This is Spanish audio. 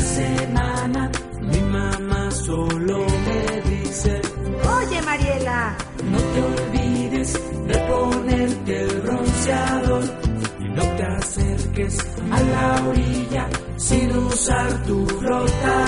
semana mi mamá solo me dice: Oye, Mariela, no te olvides de ponerte el bronceador y no te acerques a la orilla sin usar tu flotador.